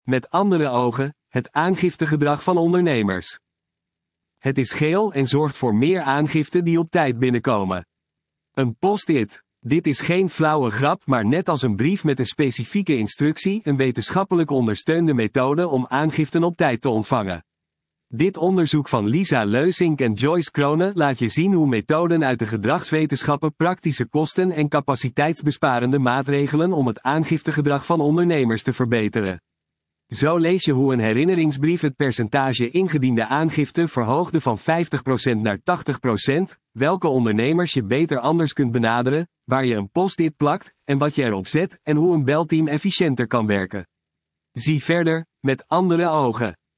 met andere ogen, het aangiftegedrag van ondernemers. Het is geel en zorgt voor meer aangiften die op tijd binnenkomen. Een post-it. Dit is geen flauwe grap, maar net als een brief met een specifieke instructie, een wetenschappelijk ondersteunde methode om aangiften op tijd te ontvangen. Dit onderzoek van Lisa Leusink en Joyce Krohne laat je zien hoe methoden uit de gedragswetenschappen praktische kosten en capaciteitsbesparende maatregelen om het aangiftegedrag van ondernemers te verbeteren. Zo lees je hoe een herinneringsbrief het percentage ingediende aangifte verhoogde van 50% naar 80%, welke ondernemers je beter anders kunt benaderen, waar je een post-it plakt, en wat je erop zet, en hoe een belteam efficiënter kan werken. Zie verder, met andere ogen.